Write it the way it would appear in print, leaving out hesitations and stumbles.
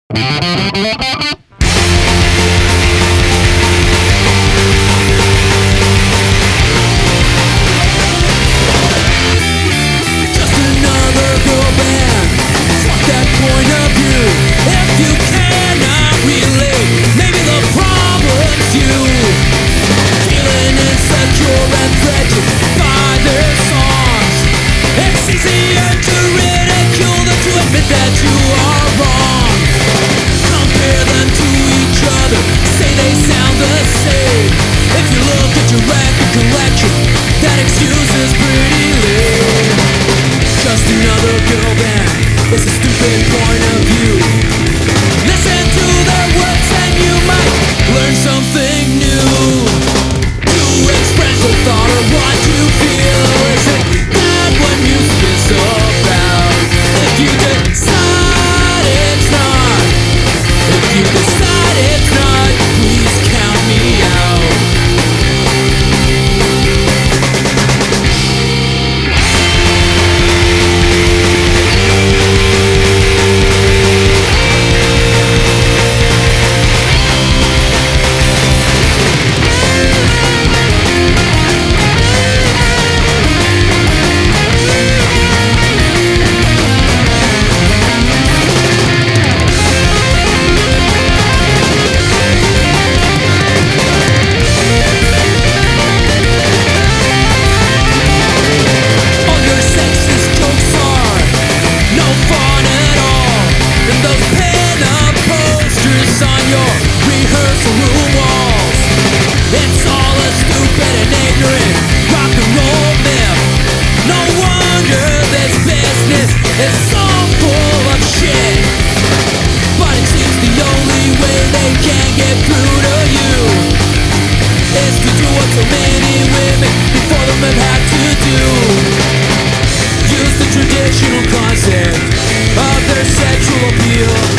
That you are wrong. Compare them to each other, say they sound the same. If you look at your record collection, that excuse is pretty lame. Just another girl band, it's a stupid point of view. Listen to their words and you might learn something new. To express a thought or what you feel, isn't that what music is about? If you decide it's not, please count me out. It's all a stupid and ignorant rock and roll myth. No wonder this business is so full of shit. But it seems the only way they can get through to you is to do what so many women before them have had to do. Use the traditional concept of their sexual appeal